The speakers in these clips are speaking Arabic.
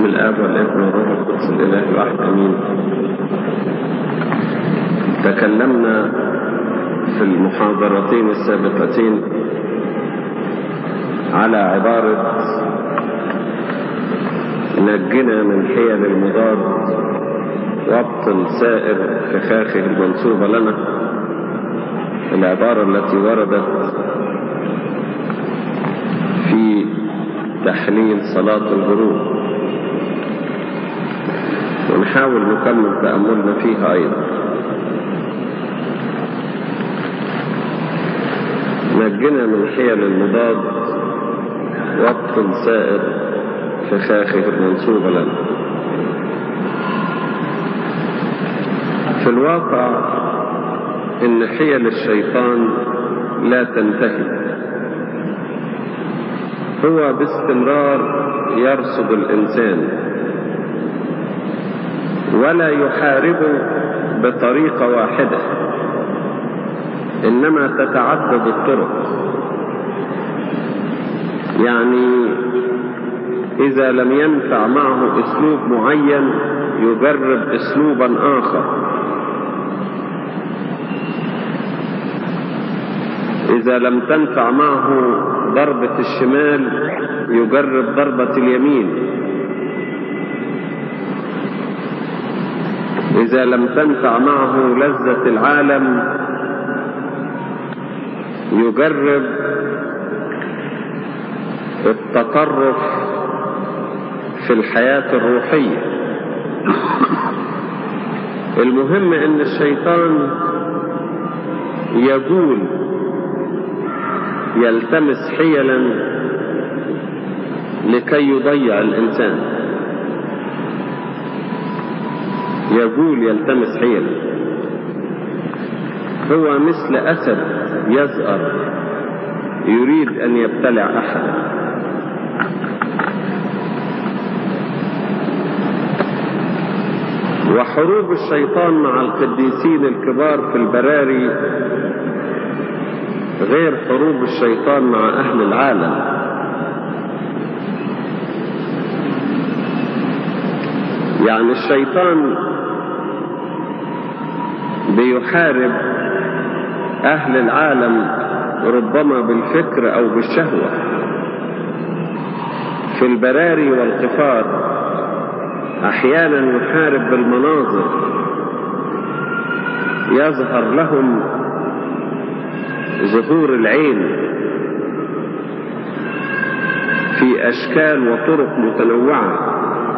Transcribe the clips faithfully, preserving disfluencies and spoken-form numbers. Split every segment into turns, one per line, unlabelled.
باسم الآب والابن والروح القدس الإله الواحد آمين. تكلمنا في المحاضرتين السابقتين على عبارة نجنا من حيل المضاد وابطل سائر فخاخه المنسوبة لنا، العبارة التي وردت في تحليل صلاة الغروب، ونحاول نكمل تأملنا فيها أيضا. نجنا من حيل المضاد وابطل سائر فخاخه المنسوبة لنا. في الواقع إن حيل الشيطان لا تنتهي، هو باستمرار يرصد الإنسان ولا يحاربه بطريقة واحدة، إنما تتعدد الطرق. يعني إذا لم ينفع معه أسلوب معين يجرب أسلوبا آخر، إذا لم تنفع معه ضربة الشمال يجرب ضربة اليمين، إذا لم تنفع معه لذة العالم يجرب التطرف في الحياة الروحية. المهم ان الشيطان يجول يلتمس حيلا لكي يضيع الإنسان، يجول يلتمس حيلا. هو مثل أسد يزأر يريد أن يبتلع أحدا. وحروب الشيطان مع القديسين الكبار في البراري غير حروب الشيطان مع أهل العالم. يعني الشيطان بيحارب أهل العالم ربما بالفكر أو بالشهوة. في البراري والقفار أحيانا يحارب بالمناظر، يظهر لهم ظهور العين في أشكال وطرق متنوعة،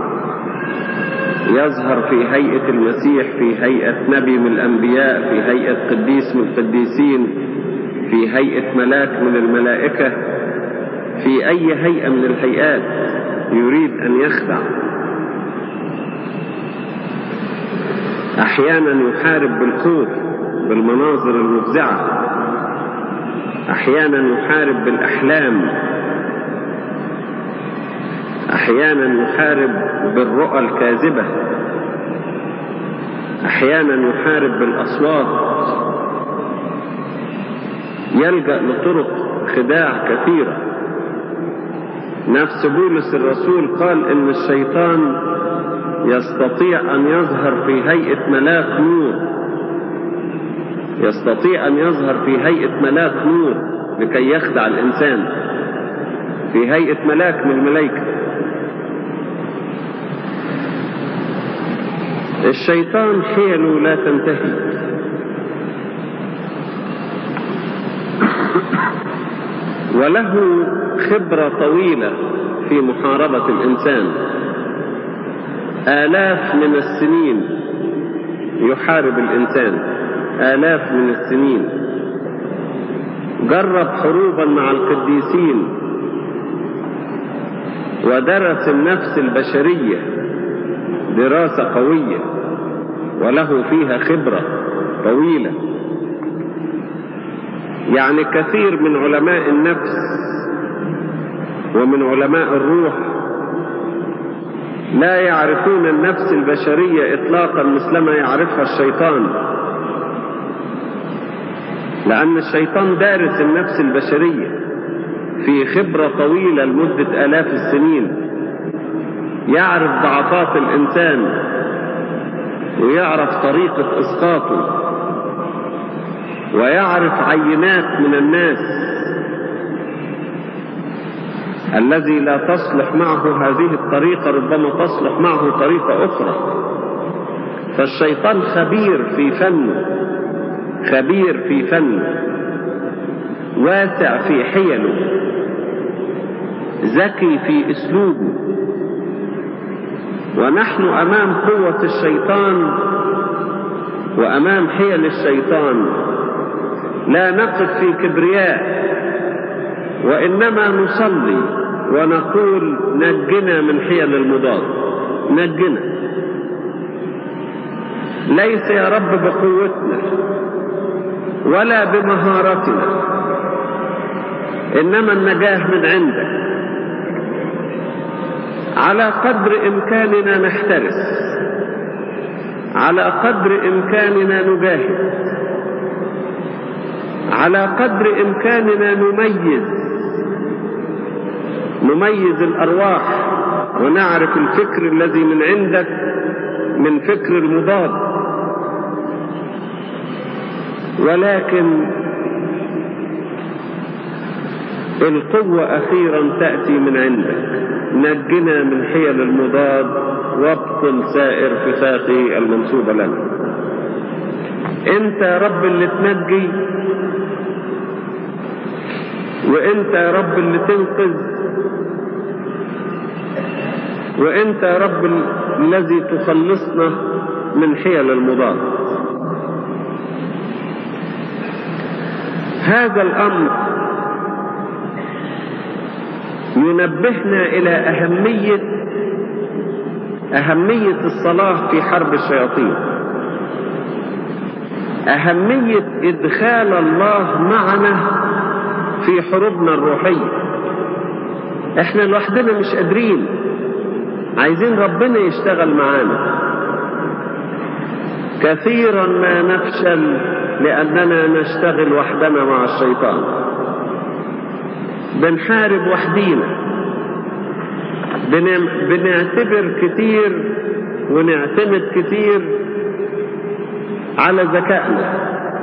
يظهر في هيئة المسيح، في هيئة نبي من الأنبياء، في هيئة قديس من القديسين، في هيئة ملاك من الملائكة، في أي هيئة من الهيئات يريد أن يخدع. أحيانا يحارب بالخوف بالمناظر المفزعة، أحيانا يحارب بالأحلام، أحيانا يحارب بالرؤى الكاذبة، أحيانا يحارب بالأصوات. يلجأ لطرق خداع كثيرة. نفس بولس الرسول قال إن الشيطان يستطيع أن يظهر في هيئة ملاك نور، يستطيع أن يظهر في هيئة ملاك نور لكي يخدع الإنسان، في هيئة ملاك من الملائكة. الشيطان حيله لا تنتهي، وله خبرة طويلة في محاربة الإنسان. آلاف من السنين يحارب الإنسان، آلاف من السنين. جرب حروبا مع القديسين ودرس النفس البشرية دراسة قوية وله فيها خبرة طويلة. يعني كثير من علماء النفس ومن علماء الروح لا يعرفون النفس البشرية إطلاقا مثلما يعرفها الشيطان، لأن الشيطان دارس النفس البشرية في خبرة طويلة لمدة آلاف السنين. يعرف ضعفات الإنسان ويعرف طريقة إسقاطه ويعرف عينات من الناس الذي لا تصلح معه هذه الطريقة ربما تصلح معه طريقة أخرى. فالشيطان خبير في فنه، خبير في فنه، واسع في حيله، ذكي في أسلوبه. ونحن أمام قوة الشيطان وأمام حيل الشيطان لا نقف في كبرياء، وإنما نصلي ونقول نجنا من حيل المضاد، نجنا. ليس يا رب بقوتنا ولا بمهارتنا، إنما النجاة من عندك. على قدر إمكاننا نحترس، على قدر إمكاننا نجاهد، على قدر إمكاننا نميز نميز الأرواح ونعرف الفكر الذي من عندك من فكر المضاد. ولكن القوة أخيرا تأتي من عندك. نجنا من حيل المضاد وابطل سائر فساقه المنصوبة لنا. انت يا رب اللي تنجي، وانت يا رب اللي تنقذ، وانت يا رب الذي تخلصنا من حيل المضاد. هذا الأمر ينبهنا إلى أهمية أهمية الصلاة في حرب الشياطين، أهمية إدخال الله معنا في حروبنا الروحية. احنا لوحدنا مش قادرين، عايزين ربنا يشتغل معانا. كثيرا ما نفشل لأننا نشتغل وحدنا مع الشيطان، بنحارب وحدينا، بنعتبر كتير ونعتمد كتير على ذكائنا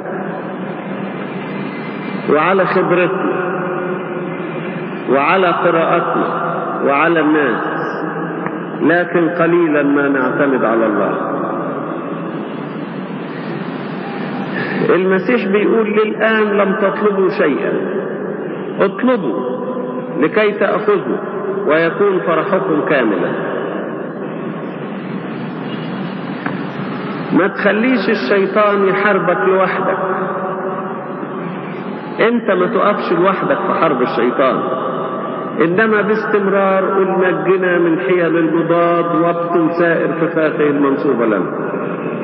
وعلى خبرتنا وعلى قراءتنا وعلى الناس، لكن قليلا ما نعتمد على الله. المسيح بيقول للآن لم تطلبوا شيئا، اطلبوا لكي تأخذوا ويكون فرحكم كاملا. ما تخليش الشيطان يحاربك لوحدك، انت ما تقفش لوحدك في حرب الشيطان، انما باستمرار قل نجنا من حيل المضاد وابطل سائر فساقه المنصوبة لنا.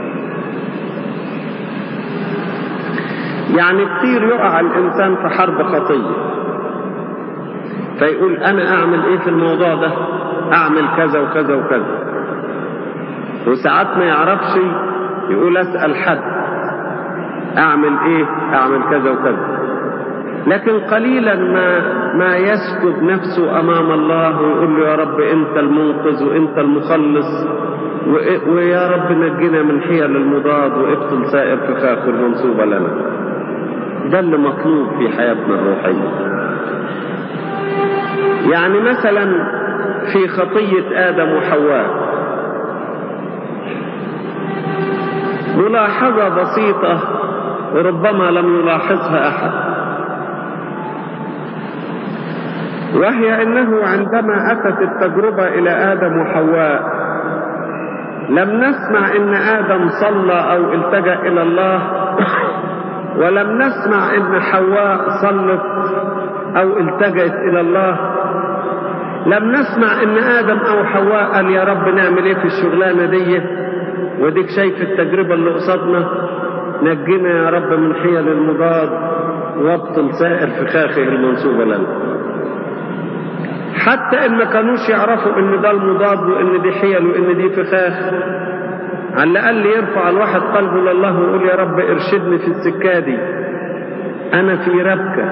يعني كتير يقع الإنسان في حرب خطية فيقول أنا أعمل إيه في الموضوع ده، أعمل كذا وكذا وكذا، وساعات ما يعرفش يقول أسأل حد أعمل إيه، أعمل كذا وكذا. لكن قليلا ما ما يسكب نفسه أمام الله ويقول له يا رب أنت المنقذ وأنت المخلص، ويا رب نجنا من حيل المضاد وابطل سائر فساقه المنصوبة لنا. ده اللي مطلوب في حياتنا الروحية. يعني مثلا في خطية آدم وحواء ملاحظة بسيطة ربما لم يلاحظها أحد، وهي أنه عندما أتت التجربة إلى آدم وحواء لم نسمع أن آدم صلى أو التجأ إلى الله، ولم نسمع أن حواء صلت أو التجأت إلى الله. لم نسمع أن آدم أو حواء قال يا رب نعمل إيه في الشغلانة دي، وديك شايف التجربة اللي قصادنا، نجينا يا رب من حيل المضاد وابطل سائر فخاخه المنصوبة لنا. حتى إن ما كانوش يعرفوا إن ده المضاد وإن دي حيل وإن دي فخاخ، على الأقل يرفع الواحد قلبه لله ويقول يا رب ارشدني في السكة دي، أنا في ربكة،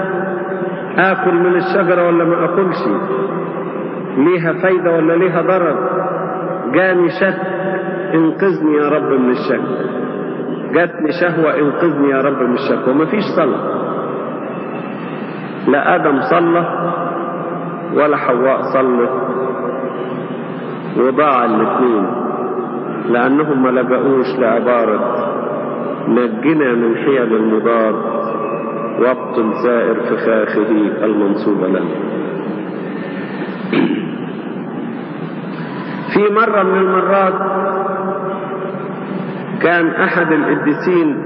آكل من الشجرة ولا ما أكلش، ليها فايدة ولا ليها ضرر، جاني شك انقذني يا رب من الشك، جاتني شهوة انقذني يا رب من الشك، ومفيش صلاة. لا آدم صلى ولا حواء صلت، وضاع الاثنين لأنهم ما لجأوش لعبارة نجنا من حيل المضاد وابطل سائر فخاخه المنصوبة لنا. في مرة من المرات كان أحد القديسين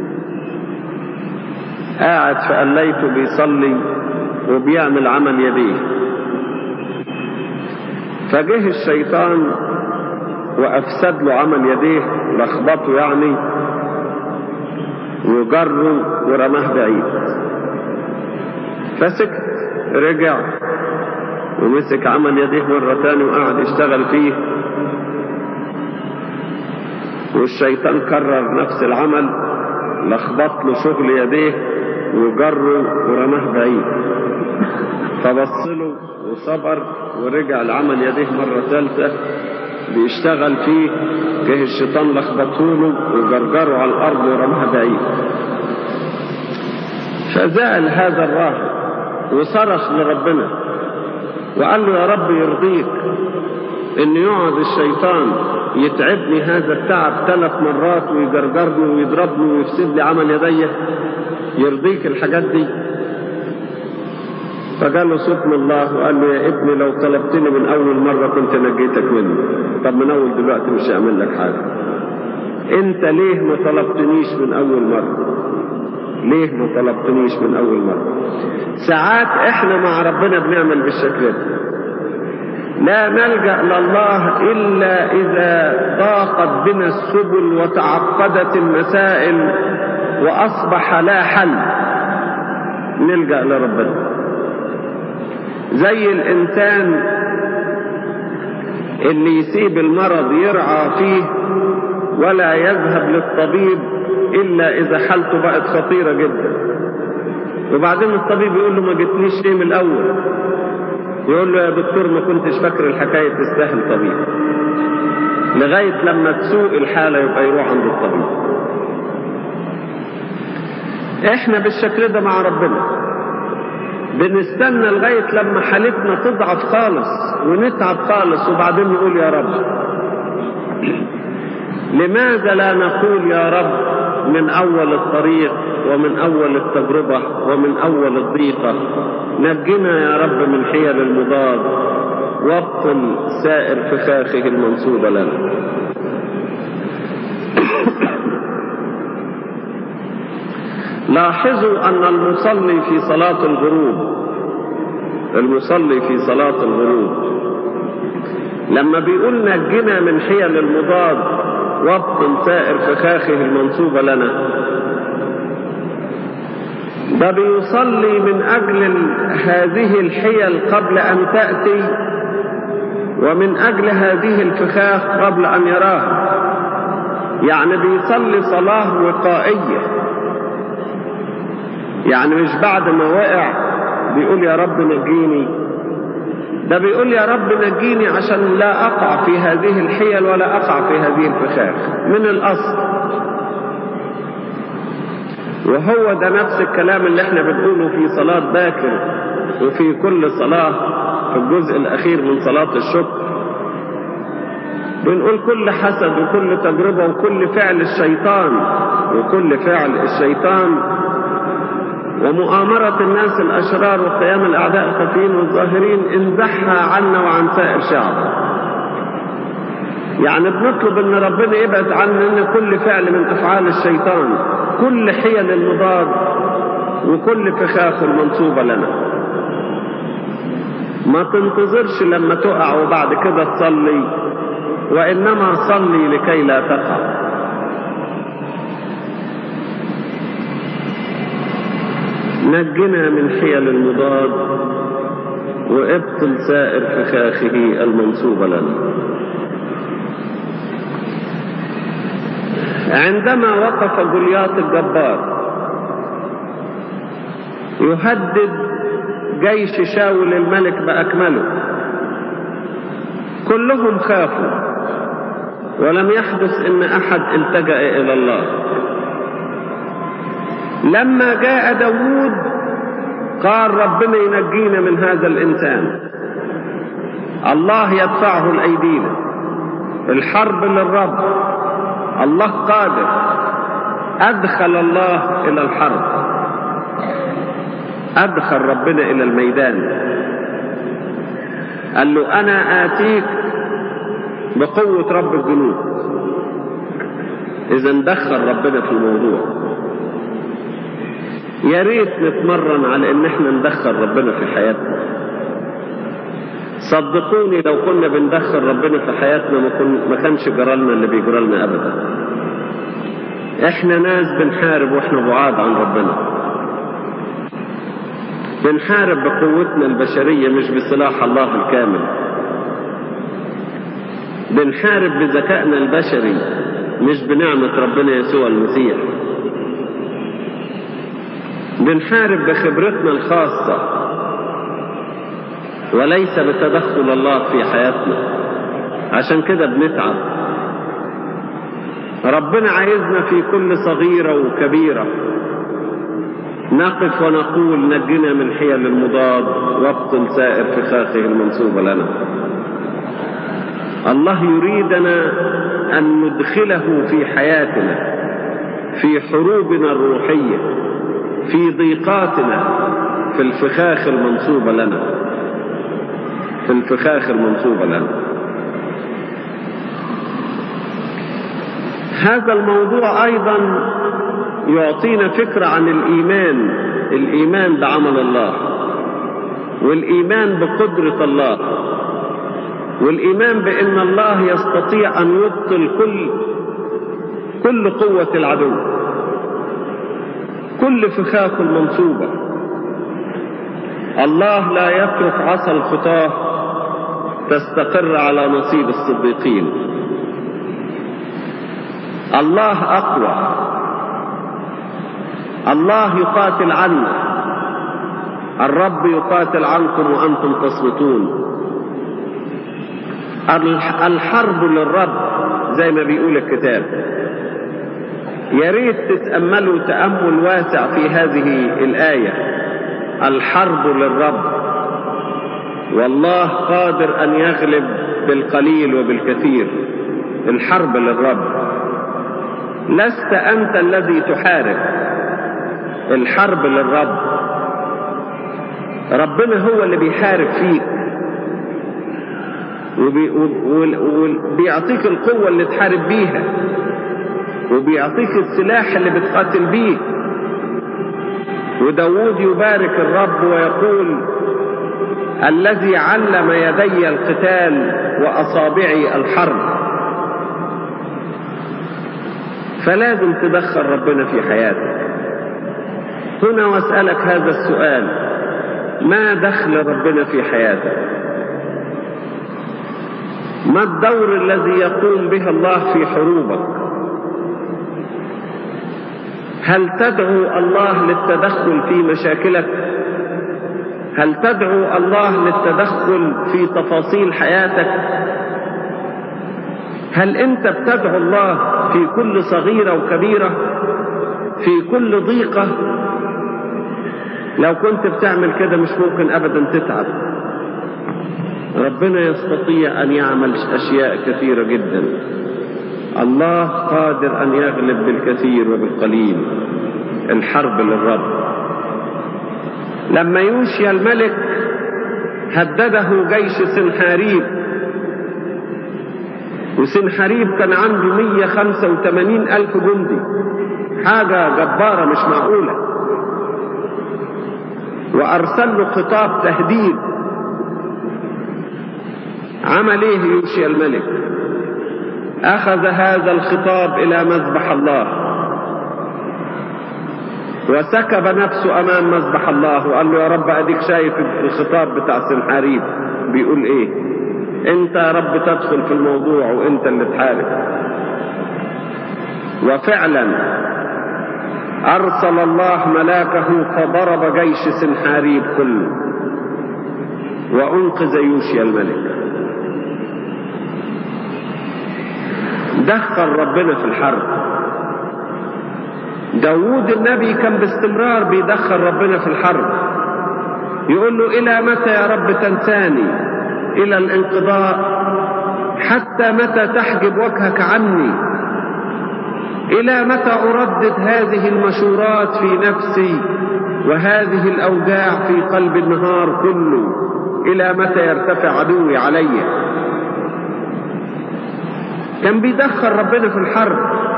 قاعد في قليته بيصلي وبيعمل عمل يديه، فجه الشيطان وأفسد له عمل يديه، لخبطه يعني وجره ورماه بعيد. فسكت، رجع ومسك عمل يديه مرة تاني وقعد يشتغل فيه، والشيطان كرر نفس العمل، لخبط له شغل يديه وجره ورماه بعيد. فبصله وصبر ورجع لعمل يديه مرة ثالثة بيشتغل فيه، جه الشيطان لخبطه له وجرجره على الأرض ورماه بعيد. فزعل هذا الراهب وصرخ لربنا وقال له يا رب يرضيك ان يقعد الشيطان يتعبني هذا التعب ثلاث مرات ويجرجرني ويضربني ويفسد لي عمل يدي؟ يرضيك الحاجات دي؟ فقال له صوت من الله وقال له يا ابني لو طلبتني من اول مرة كنت نجيتك منه، طب من اول دلوقتي مش هعمل لك حاجة. انت ليه ما طلبتنيش من اول مرة؟ ليه ما طلبتنيش من اول مرة؟ ساعات احنا مع ربنا بنعمل بالشكل ده، لا نلجأ لله الا اذا ضاقت بنا السبل وتعقدت المسائل واصبح لا حل نلجأ لربنا. زي الانسان اللي يسيب المرض يرعى فيه ولا يذهب للطبيب الا اذا حالته بقت خطيرة جدا، وبعدين الطبيب يقول له ما جتنيش ليه من الاول؟ يقول له يا دكتور ما كنتش فاكر الحكاية تستاهل طبيب، لغاية لما تسوء الحالة يبقى يروح عند الطبيب. احنا بالشكل ده مع ربنا بنستنى لغاية لما حالتنا تضعف خالص ونتعب خالص وبعدين نقول يا رب. لماذا لا نقول يا رب من اول الطريق ومن اول التجربة ومن اول الضيقة نجنا يا رب من حيل المضاد وابطل سائر فخاخه المنصوبة لنا. لاحظوا ان المصلي في صلاة الغروب المصلي في صلاة الغروب لما بيقول نجنا من حيل المضاد وابطل سائر فخاخه المنصوبة لنا، ده بيصلي من اجل هذه الحيل قبل ان تأتي ومن اجل هذه الفخاخ قبل ان يراها. يعني بيصلي صلاة وقائية، يعني مش بعد ما وقع بيقول يا رب نجيني، ده بيقول يا رب نجيني عشان لا أقع في هذه الحيل ولا أقع في هذه الفخاخ من الأصل. وهو ده نفس الكلام اللي احنا بنقوله في صلاة باكر وفي كل صلاة في الجزء الأخير من صلاة الشكر. بنقول كل حسد وكل تجربة وكل فعل الشيطان وكل فعل الشيطان ومؤامرة الناس الأشرار وقيام الأعداء الخفيين والظاهرين انزحها عنا وعن سائر شعب. يعني بنطلب ان ربنا يبعد عننا كل فعل من أفعال الشيطان، كل حيل المضاد وكل فخاخ المنصوبة لنا. ما تنتظرش لما تقع وبعد كده تصلي، وإنما صلي لكي لا تقع. نجنا من حيل المضاد وابطل سائر فخاخه المنصوبة لنا. عندما وقف جولياط الجبار يهدد جيش شاول الملك بأكمله، كلهم خافوا ولم يحدث ان احد التجأ الى الله. لما جاء داود قال ربنا ينجينا من هذا الانسان، الله يدفعه الايدينا، الحرب للرب، الله قادر. ادخل الله الى الحرب، ادخل ربنا الى الميدان، قال له انا اتيك بقوة رب الجنود. اذا دخل ربنا في الموضوع. يا ريت نتمرن على ان احنا ندخل ربنا في حياتنا. صدقوني لو كنا بندخل ربنا في حياتنا ما, كن ما كانش جرالنا اللي بيجرالنا ابدا. احنا ناس بنحارب واحنا بعاد عن ربنا، بنحارب بقوتنا البشرية مش بسلاح الله الكامل، بنحارب بذكائنا البشري مش بنعمة ربنا يسوع المسيح، بنحارب بخبرتنا الخاصة وليس بتدخل الله في حياتنا. عشان كده بنتعب. ربنا عايزنا في كل صغيرة وكبيرة نقف ونقول نجنا من حيل المضاد وابطل سائر فخاخه المنصوبة لنا. الله يريدنا أن ندخله في حياتنا، في حروبنا الروحية، في ضيقاتنا، في الفخاخ المنصوبة لنا، في الفخاخ المنصوبة لنا. هذا الموضوع أيضا يعطينا فكرة عن الإيمان، الإيمان بعمل الله، والإيمان بقدرة الله، والإيمان بأن الله يستطيع أن يبطل كل كل قوة العدو، كل فخاخ المنصوبة. الله لا يترك عصا الخطاة تستقر على نصيب الصديقين. الله أقوى، الله يقاتل عنا، الرب يقاتل عنكم وأنتم تصمتون. الحرب للرب زي ما بيقول الكتاب. يا ريت تتأملوا تأمل واسع في هذه الآية. الحرب للرب، والله قادر أن يغلب بالقليل وبالكثير. الحرب للرب، لست أنت الذي تحارب، الحرب للرب. ربنا هو اللي بيحارب فيك وبيعطيك القوة اللي تحارب بيها، وبيعطيك السلاح اللي بتقاتل بيه. وداود يبارك الرب ويقول الذي علم يدي القتال وأصابعي الحرب. فلازم تدخل ربنا في حياتك. هنا واسألك هذا السؤال: ما دخل ربنا في حياتك؟ ما الدور الذي يقوم به الله في حروبك؟ هل تدعو الله للتدخل في مشاكلك؟ هل تدعو الله للتدخل في تفاصيل حياتك؟ هل انت بتدعو الله في كل صغيرة وكبيرة، في كل ضيقة؟ لو كنت بتعمل كده مش ممكن ابدا تتعب. ربنا يستطيع ان يعمل اشياء كثيرة جدا. الله قادر ان يغلب بالكثير وبالقليل. الحرب للرب. لما يوشيا الملك هدده جيش سنحاريب، وسنحاريب كان عنده مية وخمسة وثمانين ألف جندي، حاجة جبارة مش معقولة، وأرسل له خطاب تهديد. عمل ايه يوشيا الملك؟ أخذ هذا الخطاب إلى مذبح الله، وسكب نفسه أمام مذبح الله وقال له: يا رب أديك شايف الخطاب بتاع سنحاريب بيقول إيه؟ أنت يا رب تدخل في الموضوع وأنت اللي تحارب. وفعلا أرسل الله ملاكه فضرب جيش سنحاريب كله وأنقذ يوشيا الملك. دخل ربنا في الحرب. داود النبي كان باستمرار بيدخل ربنا في الحرب، يقول له إلى متى يا رب تنساني؟ إلى الانقضاء؟ حتى متى تحجب وجهك عني؟ إلى متى أردد هذه المشورات في نفسي وهذه الأوجاع في قلب النهار كله؟ إلى متى يرتفع عدوي علي؟ كان بيدخل ربنا في الحرب،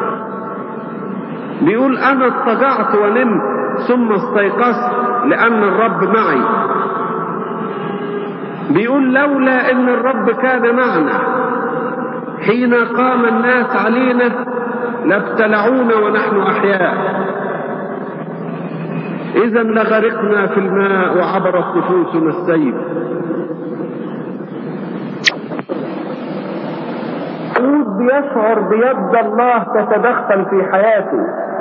بيقول أنا اضطجعت ونمت ثم استيقظت لأن الرب معي. بيقول لولا أن الرب كان معنا حين قام الناس علينا لابتلعونا ونحن أحياء، إذا لغرقنا في الماء وعبرت نفوسنا السيل. داود بيشعر بيد الله تتدخل في حياته،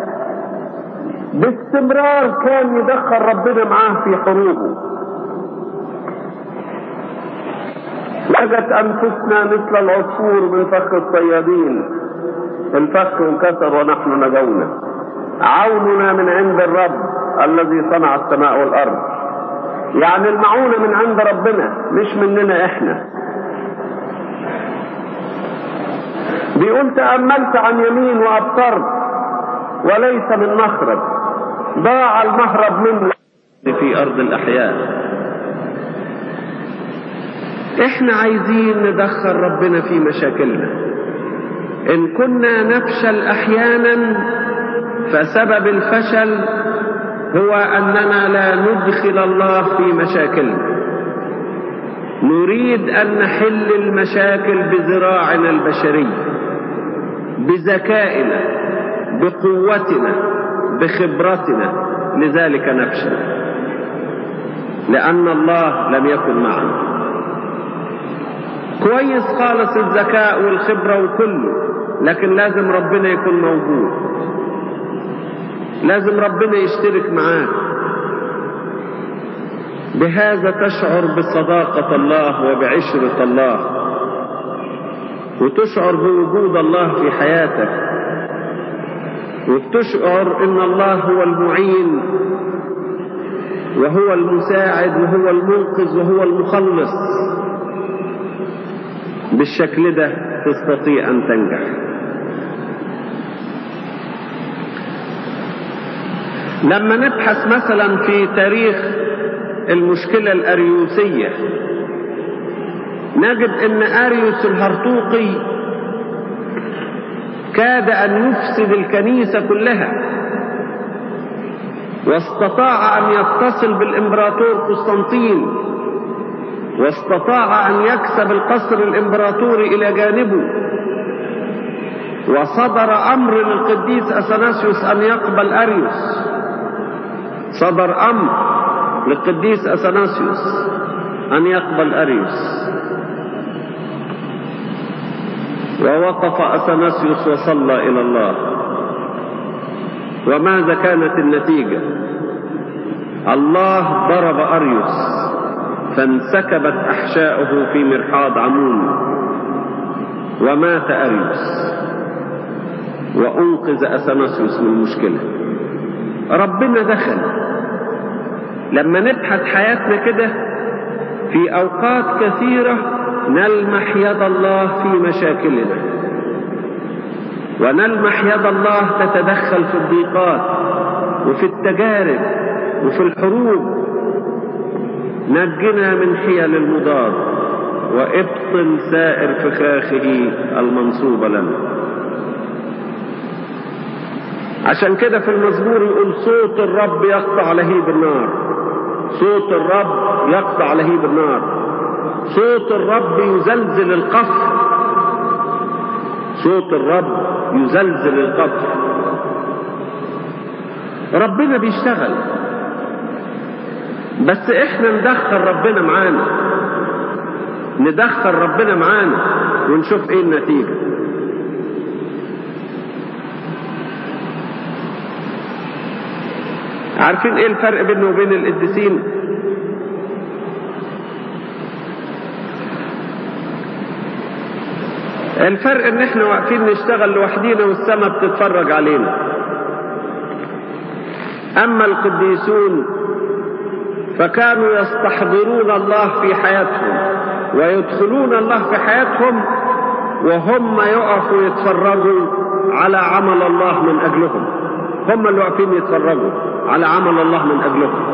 باستمرار كان يدخل ربنا معاه في حروبه. لقت أنفسنا مثل العصفور من فخ الصيادين، الفخ انكسر ونحن نجونا. عوننا من عند الرب الذي صنع السماء والأرض. يعني المعونة من عند ربنا مش مننا احنا. بيقول تأملت عن يمين وأبصرت وليس من مخرج، ضاع المهرب منه في أرض الأحياء. احنا عايزين ندخل ربنا في مشاكلنا. إن كنا نفشل أحيانا فسبب الفشل هو أننا لا ندخل الله في مشاكلنا. نريد أن نحل المشاكل بذراعنا البشري، بذكائنا، بقوتنا، بخبرتنا، لذلك نفشل لأن الله لم يكن معنا. كويس خالص الذكاء والخبرة وكله، لكن لازم ربنا يكون موجود، لازم ربنا يشترك معاك. بهذا تشعر بصداقة الله وبعشرة الله، وتشعر بوجود الله في حياتك، وتشعر ان الله هو المعين وهو المساعد وهو المنقذ وهو المخلص. بالشكل ده تستطيع ان تنجح. لما نبحث مثلا في تاريخ المشكلة الأريوسية نجد ان أريوس الهرطوقي كاد ان يفسد الكنيسة كلها، واستطاع ان يتصل بالامبراطور قسطنطين، واستطاع ان يكسب القصر الامبراطوري الى جانبه، وصدر امر للقديس اثناسيوس ان يقبل أريوس. صدر امر للقديس اثناسيوس ان يقبل أريوس، ووقف أثناسيوس وصلى إلى الله. وماذا كانت النتيجة؟ الله ضرب أريوس فانسكبت أحشاؤه في مرحاض عمون، ومات أريوس، وأنقذ أثناسيوس من المشكلة. ربنا دخل. لما نبحث حياتنا كده في أوقات كثيرة نلمح يد الله في مشاكلنا، ونلمح يد الله تتدخل في الضيقات وفي التجارب وفي الحروب. نجنا من حيل المضاد وابطل سائر فخاخه المنصوبة لنا. عشان كده في المزمور يقول صوت الرب يقطع لهيب النار، صوت الرب يقطع لهيب النار، صوت الرب يزلزل القفر، صوت الرب يزلزل القفر. ربنا بيشتغل، بس احنا ندخل ربنا معانا، ندخل ربنا معانا ونشوف ايه النتيجة. عارفين ايه الفرق بينه وبين القديسين؟ الفرق ان احنا واقفين نشتغل لوحدينا والسماء بتتفرج علينا. اما القديسون فكانوا يستحضرون الله في حياتهم ويدخلون الله في حياتهم، وهم يقفوا يتفرجوا على عمل الله من اجلهم. هم اللي واقفين يتفرجوا على عمل الله من اجلهم،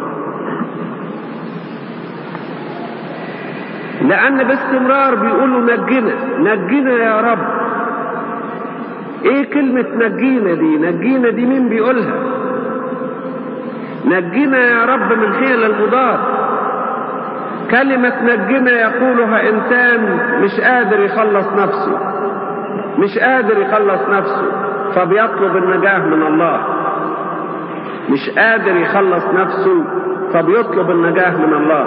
لأن باستمرار بيقولوا نجينا نجينا يا رب. ايه كلمة نجينا دي؟ نجينا دي مين بيقولها؟ نجينا يا رب من حيل المضاد. كلمة نجينا يقولها إنسان مش قادر يخلص نفسه، مش قادر يخلص نفسه فبيطلب النجاة من الله. مش قادر يخلص نفسه فبيطلب النجاة من الله.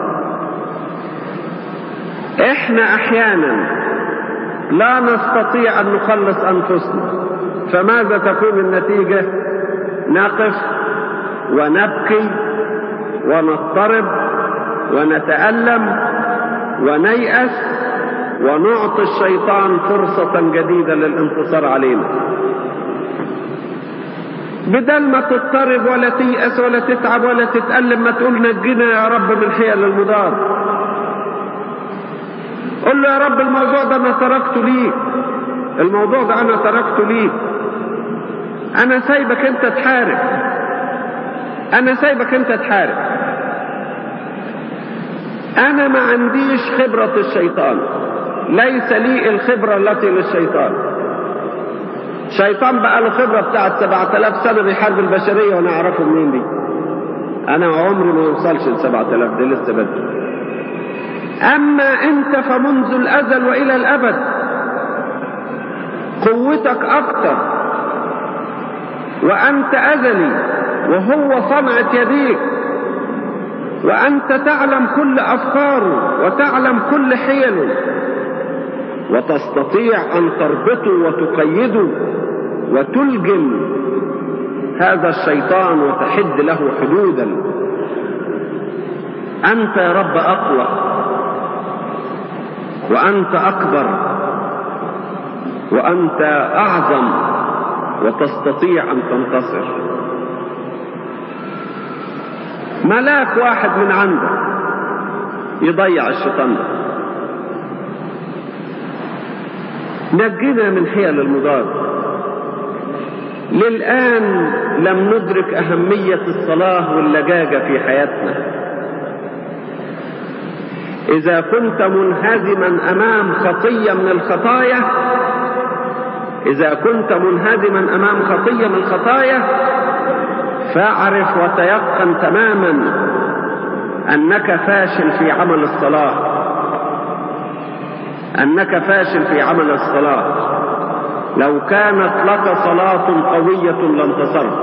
احنا احيانا لا نستطيع ان نخلص انفسنا، فماذا تكون النتيجة؟ نقف ونبكي ونضطرب ونتألم ونيأس ونعطي الشيطان فرصة جديدة للانتصار علينا. بدل ما تضطرب ولا تيأس ولا تتعب ولا تتألم، ما تقول نجينا يا رب من حيل المضاد. قل له يا رب الموضوع ده انا تركته ليك، الموضوع ده انا تركته ليك، انا سايبك انت تحارب، انا سايبك انت تحارب. انا ما عنديش خبرة الشيطان، ليس لي الخبرة التي للشيطان. الشيطان بقى له خبرة بتاعت سبعة آلاف سنة بيحارب البشرية، وانا اعرفه منين دي؟ انا عمري ما يوصلش لسبعة آلاف، دي لسه بدري. اما انت فمنذ الازل والى الابد قوتك اكتر، وانت ازلي وهو صنعة يديك، وانت تعلم كل افكاره وتعلم كل حيله، وتستطيع ان تربطه وتقيده وتلجم هذا الشيطان وتحد له حدودا. انت يا رب اقوى، وأنت أكبر، وأنت أعظم، وتستطيع أن تنتصر. ملاك واحد من عندك يضيع الشيطان ده. نجينا من حيل المضاد. للآن لم ندرك أهمية الصلاة واللجاجة في حياتنا. إذا كنت منهزما أمام خطية من الخطايا، إذا كنت منهزما أمام خطية من الخطايا، فاعرف وتيقن تماما أنك فاشل في عمل الصلاة، أنك فاشل في عمل الصلاة. لو كانت لك صلاة قوية لانتصرت،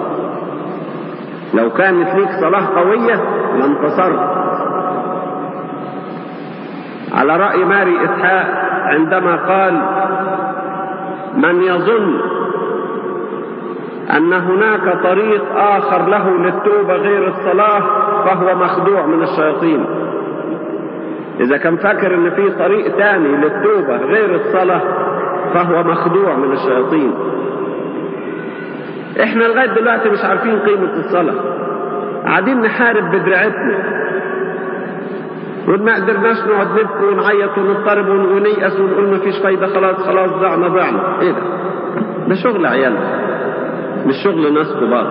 لو كانت لك صلاة قوية لانتصرت. على رأي ماري إسحاق عندما قال: من يظن أن هناك طريق آخر له للتوبة غير الصلاة فهو مخدوع من الشياطين. إذا كان فاكر أن في طريق تاني للتوبة غير الصلاة فهو مخدوع من الشياطين. إحنا لغاية دلوقتي مش عارفين قيمة الصلاة، قاعدين نحارب بدرعتنا، وما قدرناش نقعد نبكي ونعيط ونضطرب ونيأس ونقول ما فيش فايدة، خلاص خلاص ضعنا ضعنا. ايه ده؟ ده شغل عيال، مش شغل ناس كبار.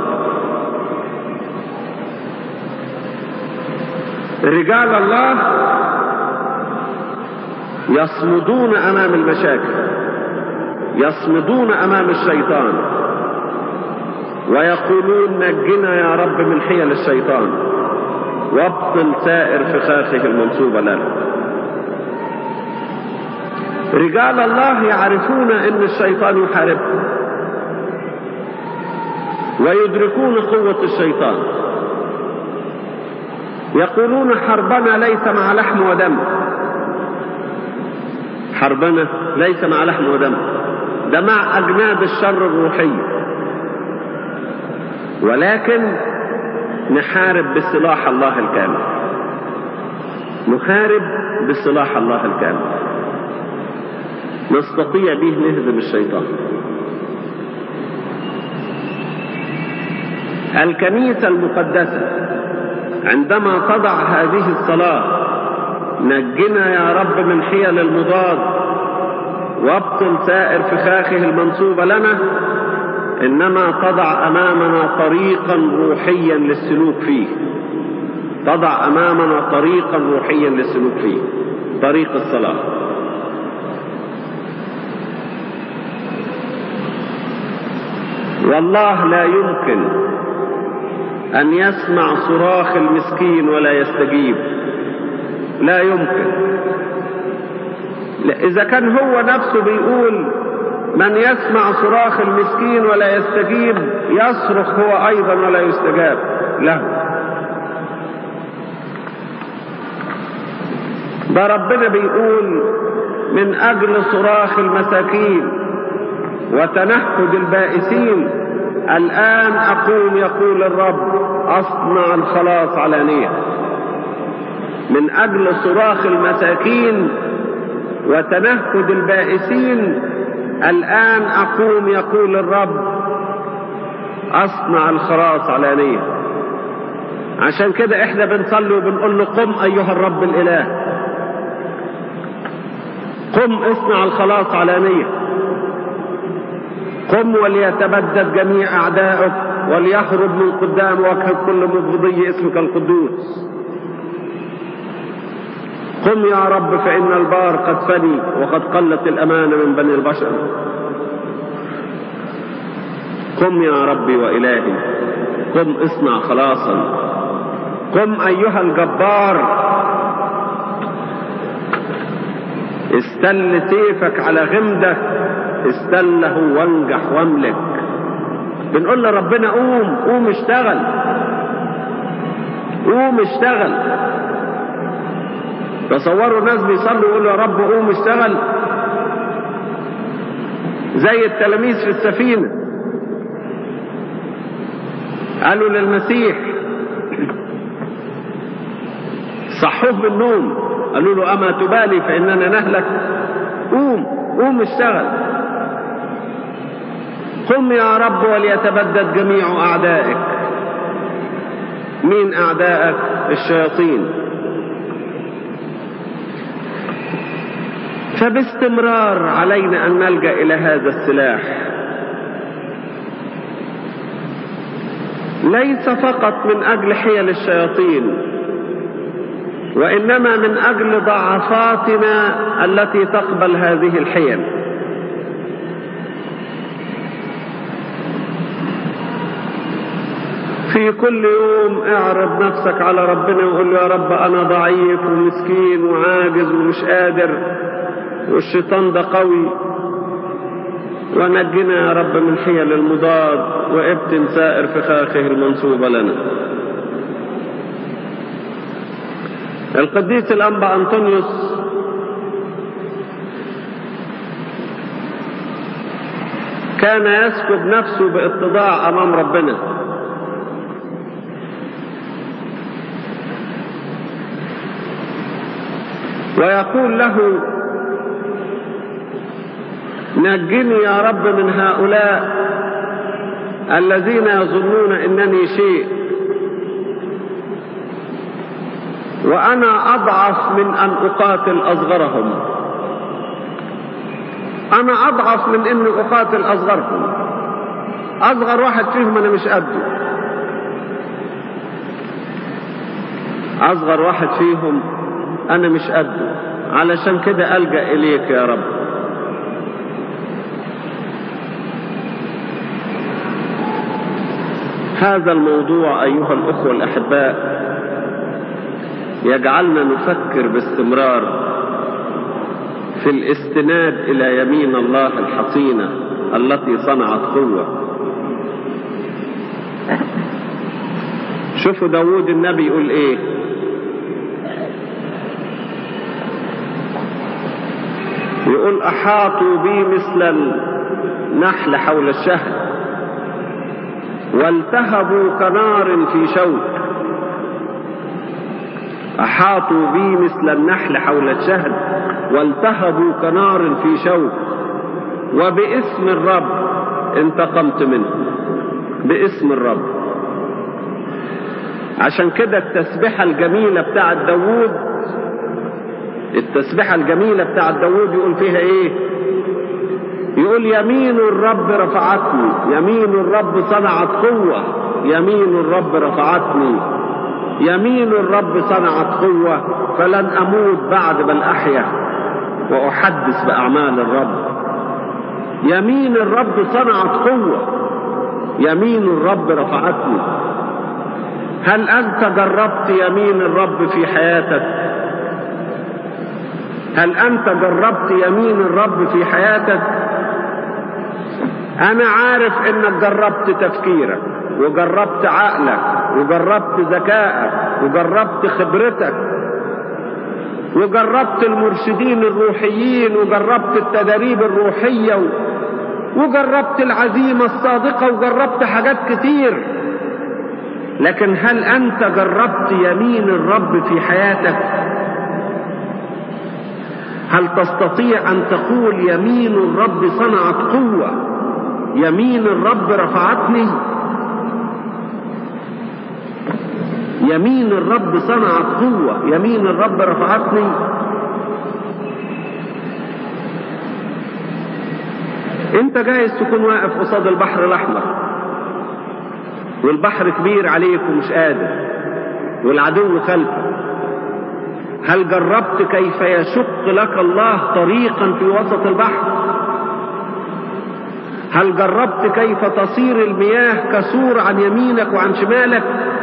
رجال الله يصمدون امام المشاكل، يصمدون امام الشيطان، ويقولون نجنا يا رب من حيل الشيطان وابطل سائر فخاخه المنصوبة لنا. رجال الله يعرفون ان الشيطان يحاربهم، ويدركون قوة الشيطان. يقولون حربنا ليس مع لحم ودم، حربنا ليس مع لحم ودم، ده مع أجناد الشر الروحية، ولكن نحارب بسلاح الله الكامل، نحارب بسلاح الله الكامل. نستطيع به نهزم الشيطان. الكنيسة المقدسة عندما تضع هذه الصلاة: نجنا يا رب من حيل المضاد وابطل سائر فخاخه المنصوبة لنا، إنما تضع أمامنا طريقا روحيا للسلوك فيه. تضع أمامنا طريقا روحيا للسلوك فيه، طريق الصلاة. والله لا يمكن أن يسمع صراخ المسكين ولا يستجيب، لا يمكن. إذا كان هو نفسه بيقول من يسمع صراخ المسكين ولا يستجيب، يصرخ هو أيضا ولا يستجاب له. ده ربنا بيقول من أجل صراخ المساكين وتنهد البائسين الآن أقوم يقول الرب أصنع الخلاص علانية. من أجل صراخ المساكين وتنهد البائسين الآن أقوم يقول الرب أصنع الخلاص علانية. عشان كده احنا بنصلي وبنقول له قم أيها الرب الإله، قم اصنع الخلاص علانية. قم وليتبدد جميع أعدائك وليهرب من قدام وجهك كل مبغضي اسمك القدوس. قم يا رب فإن البار قد فني وقد قلت الأمانة من بني البشر. قم يا ربي وإلهي، قم اصنع خلاصا. قم أيها الجبار، استل سيفك على غمده، استله وانجح واملك. بنقول لربنا قوم قوم اشتغل، قوم اشتغل. تصوروا ناس بيصلوا يقولوا يا رب قوم اشتغل، زي التلاميذ في السفينة قالوا للمسيح صحوه من النوم، قالوا له أما تبالي فإننا نهلك؟ قوم قوم اشتغل. قم يا رب وليتبدد جميع أعدائك. مين أعدائك؟ الشياطين. فباستمرار علينا أن نلجأ إلى هذا السلاح، ليس فقط من أجل حيل الشياطين، وإنما من أجل ضعفاتنا التي تقبل هذه الحيل. في كل يوم اعرض نفسك على ربنا وقول له يا رب أنا ضعيف ومسكين وعاجز ومش قادر، والشيطان ده قوي، ونجنا يا رب من حيل المضاد وابتن سائر فخاخه المنصوبة لنا. القديس الأنبا أنطونيوس كان يسكب نفسه باتضاع أمام ربنا، ويقول له نجني يا رب من هؤلاء الذين يظنون أنني شيء، وأنا أضعف من أن أقاتل أصغرهم. أنا أضعف من أن أقاتل أصغرهم. أصغر واحد فيهم أنا مش قده، أصغر واحد فيهم أنا مش قده. علشان كده ألجأ إليك يا رب. هذا الموضوع أيها الأخوة الأحباء يجعلنا نفكر باستمرار في الاستناد إلى يمين الله الحصينة التي صنعت قوة. شوفوا داود النبي يقول إيه؟ يقول أحاطوا بي مثل النحل حول الشهد والتهبوا كنار في شوك. أحاطوا بي مثل النحل حول الشهد والتهبوا كنار في شوك، وباسم الرب انتقمت منه. باسم الرب. عشان كده التسبيحة الجميلة بتاعت داوود، التسبيحة الجميلة بتاعت داوود يقول فيها ايه؟ يقول يمين الرب رفعتني، يمين الرب صنعت قوة، يمين الرب رفعتني، يمين الرب صنعت قوة، فلن أموت بعد بل أحيا وأحدث بأعمال الرب. يمين الرب صنعت قوة، يمين الرب رفعتني. هل أنت جربت يمين الرب في حياتك؟ هل أنت جربت يمين الرب في حياتك؟ أنا عارف إنك جربت تفكيرك، وجربت عقلك، وجربت ذكائك، وجربت خبرتك، وجربت المرشدين الروحيين، وجربت التدريب الروحية، وجربت العزيمة الصادقة، وجربت حاجات كتير. لكن هل أنت جربت يمين الرب في حياتك؟ هل تستطيع أن تقول يمين الرب صنعت قوة، يمين الرب رفعتني؟ يمين الرب صنعت قوة، يمين الرب رفعتني. انت جايز تكون واقف قصاد البحر الأحمر، والبحر كبير عليك ومش قادر، والعدو خلفك. هل جربت كيف يشق لك الله طريقا في وسط البحر؟ هل جربت كيف تصير المياه كسور عن يمينك وعن شمالك؟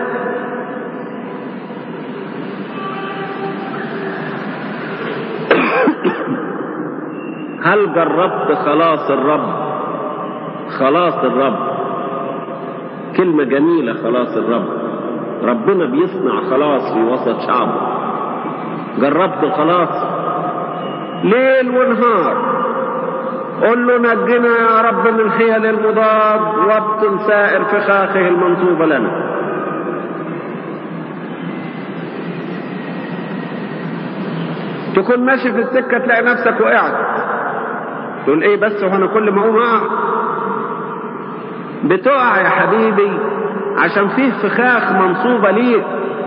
هل جربت خلاص الرب؟ خلاص الرب كلمة جميلة، خلاص الرب. ربنا بيصنع خلاص في وسط شعبه. جربت الخلاص ليل ونهار. قل له نجنا يا رب من حيل المضاد، وابطل سائر فخاخه المنصوبة لنا. تكون ماشي في السكة تلاقي نفسك وقعت، تقول ايه بس وانا كل ما اقوم اقع؟ بتقع يا حبيبي عشان فيه فخاخ منصوبة ليك،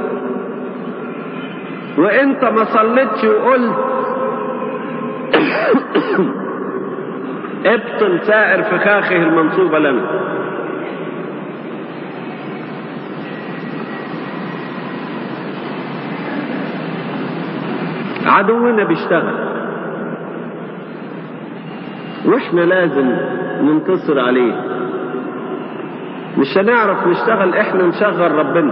وانت ما صليتش وقلت ابطل سائر فخاخه المنصوبة لنا. عدونا بيشتغل، واحنا لازم ننتصر عليه. مش هنعرف نشتغل، احنا نشغل ربنا.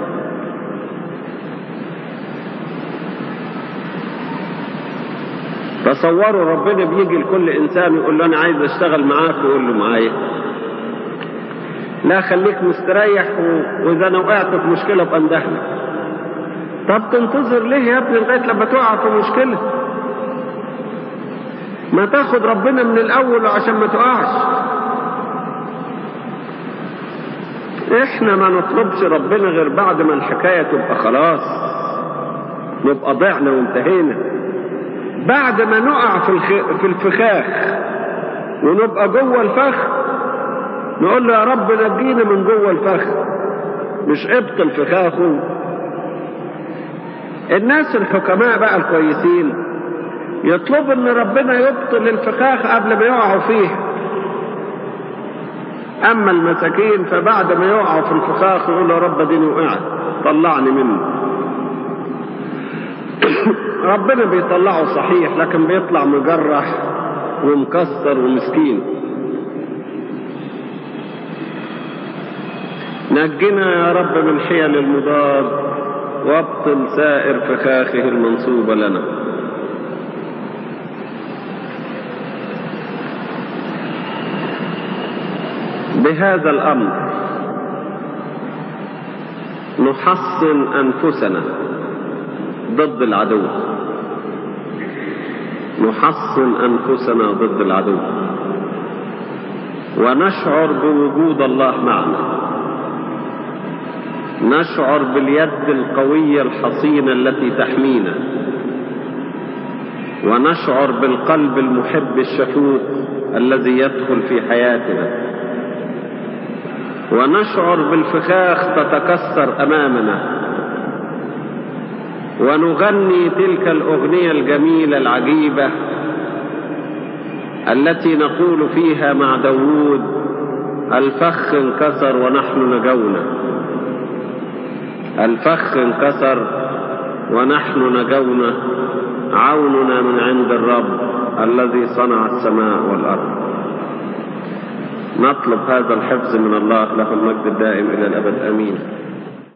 تصوروا ربنا بيجي لكل انسان يقول له انا عايز اشتغل معاك، ويقول له معايا لا خليك مستريح، واذا انا وقعت في مشكله ابقى اندهلك. طب تنتظر ليه يا ابني لغايه لما تقع في مشكله؟ ما تاخد ربنا من الاول عشان ما تقعش. احنا ما نطلبش ربنا غير بعد ما الحكايه تبقى خلاص، نبقى ضعنا وانتهينا. بعد ما نقع في في الفخاخ ونبقى جوه الفخ، نقول له يا رب نجينا من جوه الفخ، مش ابطل فخاخه. الناس الحكماء بقى الكويسين يطلبوا ان ربنا يبطل الفخاخ قبل ما يقعوا فيه. اما المساكين فبعد ما يقعوا في الفخاخ يقولوا يا رب ديني وقعت طلعني منه. ربنا بيطلعه صحيح، لكن بيطلع مجرح ومكسر ومسكين. نجنا يا رب من حيل المضاد، وابطل سائر فخاخه المنصوبة لنا. بهذا الأمر نحصن أنفسنا ضد العدو، نحصن أنفسنا ضد العدو، ونشعر بوجود الله معنا، نشعر باليد القوية الحصينة التي تحمينا. ونشعر بالقلب المحب الشفوق الذي يدخل في حياتنا، ونشعر بالفخاخ تتكسر أمامنا، ونغني تلك الأغنية الجميلة العجيبة التي نقول فيها مع داود: الفخ انكسر ونحن نجونا، الفخ انكسر ونحن نجونا، عوننا من عند الرب الذي صنع السماء والأرض. نطلب هذا الحفظ من الله، له المجد الدائم إلى الأبد. آمين.